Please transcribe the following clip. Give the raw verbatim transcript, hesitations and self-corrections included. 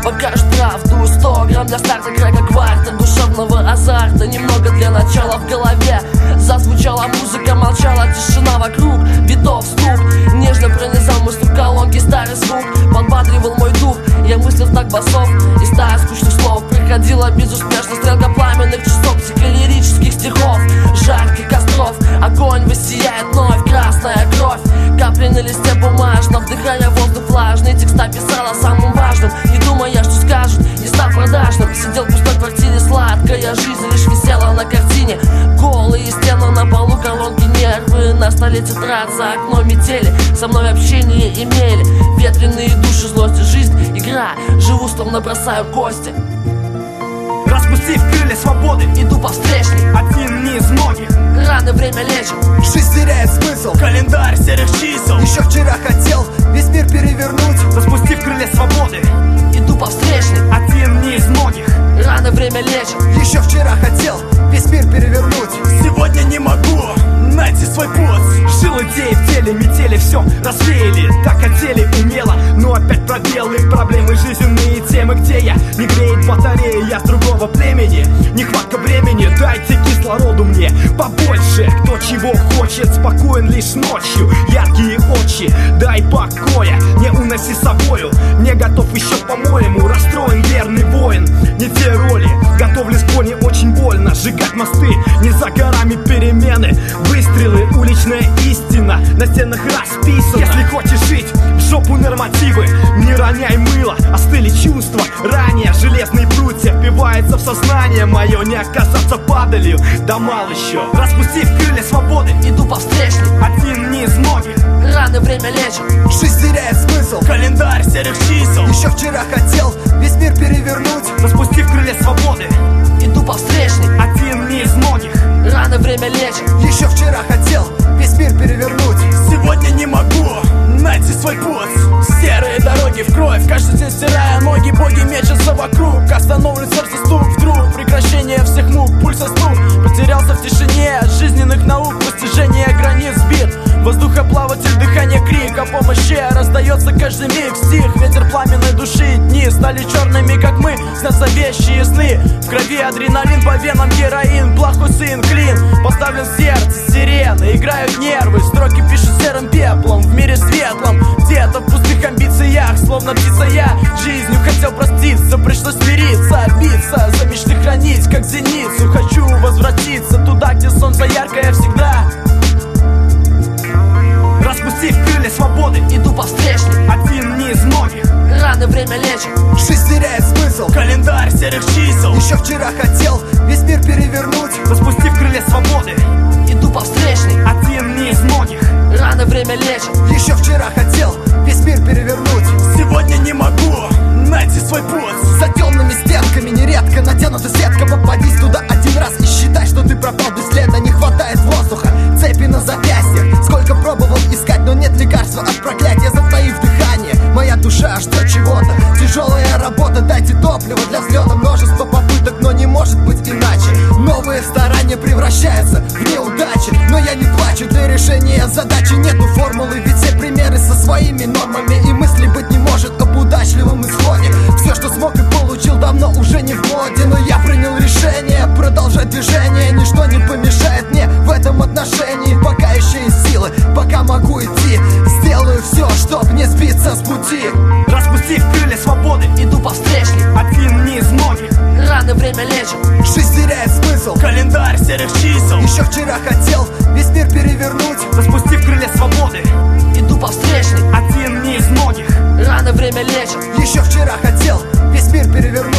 покажет правду. Сто грамм для старта, крека кварта, душевного азарта, немного для начала в голове. Зазвучала музыка, молчала тишина вокруг, битов стук нежно пронизал мысль в колонке, старый звук подбадривал мой дух. Я мыслил так басов и ста скучных слов. Проходила безуспешно стрелка пламенных часов, психолирических стихов, жарких костров. Огонь воссияет вновь, красная кровь, капли на листе бумажном, вдыхая воздух влажный. Текста писала о самом важном, не думая, что скажут, не став продажным. Сидел в пустой квартире, сладкая жизнь лишь висела на картине. Голые стены, на полу колонки, нервы, на столе тетрадь, за окном метели. Со мной общение имели ветреные души, злость и жизнь, игра. Живу, словно бросаю кости. Распустив крылья свободы, иду по встречной, один не из многих. Раны время лечит, жизнь теряет смысл, календарь серых чисел. Еще вчера хотел весь мир перевернуть. Распустив крылья свободы, иду по встречной, один не из многих. Раны время лечит, еще вчера хотел весь мир перевернуть. Сегодня не могу найти свой путь. Жил идеи в теле, метели все развеяли. Так хотели умело, но опять пробелы. Проблемы жизненные темы, где я не греет батарея, я с другого племени. Нехватка времени, дайте кислороду мне побольше. Кто чего хочет, спокоен лишь ночью. Яркие очи, дай покоя, не уноси с собою. Не готов еще, по-моему, расстроен верный воин. Не те роли, готовлюсь к боли, очень больно. Сжигать мосты, не за горами перемены. Выстрелы, уличная истина на стенах расписана. Если хочешь жить, в жопу нормативы, не роняй мыло, остыли чувства. Ранее железные прутья впивается в сознание мое. Не оказаться падалью, да мало еще. Распустив крылья свободы, иду по встречной, один не из многих. Раны время лечит, жизнь теряет смысл, календарь серых чисел. Еще вчера хотел весь мир перевернуть. Распустив крылья свободы, иду по встречной, один не из многих. Раны время лечит, еще вчера хотел весь мир перевернуть. Сегодня не могу найти свой путь. Серые дороги в кровь, каждый день стирая ноги. Боги мечутся вокруг, остановлен сердце стук. Вдруг прекращение всех мук, пульса стук. Потерялся в тишине жизненных наук, постижение границ сбит. Воздухоплаватель, дыхание, крик о помощи раздается каждый миг. Стих, ветер пламенной души. Дни стали черными, как мы, снятся вещи и сны. В крови адреналин, по венам героин. Плохой сын, клин, поставлен в сердце сирены. Играют нервы, строки пишут серым пеплом. В мире светлом, где-то в пустых амбициях, словно птица я жизнью хотел проститься. Пришлось смириться, биться, за мечты хранить, как зеницу. Хочу возвратиться туда, где солнце яркое всегда. Распустив крылья свободы, иду по встречной, один не из многих. Раны время лечит, жизнь теряет смысл, календарь серых чисел. Еще вчера хотел весь мир перевернуть. Распустив крылья свободы, иду по встречной, один не из многих. Раны время лечит, еще вчера хотел весь мир перевернуть. Сегодня не могу найти свой путь. За темными стенками нередко натянута сетка. Попадись туда один раз и считай, что ты пропал бесследно. Не хватает воздуха, цепи на запястьях. Сколько пробовал искать, но нет лекарства от проклятия. Затаив дыхание, моя душа ждет чего-то. Тяжелая работа, дайте топливо для взлета. Множество попыток, но не может быть иначе. Новые старания превращаются в неудачи. Но я не плачу, для решения задачи нету формулы. Ведь все примеры со своими нормами. И мысли быть не может об удачливом исходе. Все, что смог и получил, давно уже не в моде. Но я принял решение продолжать движение. Ничто не помешает мне в этом отношении. Пока еще есть силы, пока могу идти, сделаю все, чтоб не сбиться с пути. Распустив крылья свободы, иду по встречной, один не из многих. Раны время лечит, жизнь теряет смысл, календарь серых чисел. Еще вчера хотел весь мир перевернуть. Распустив крылья свободы, иду по встречной, один не из многих. Раны время лечит, еще вчера хотел весь мир перевернуть.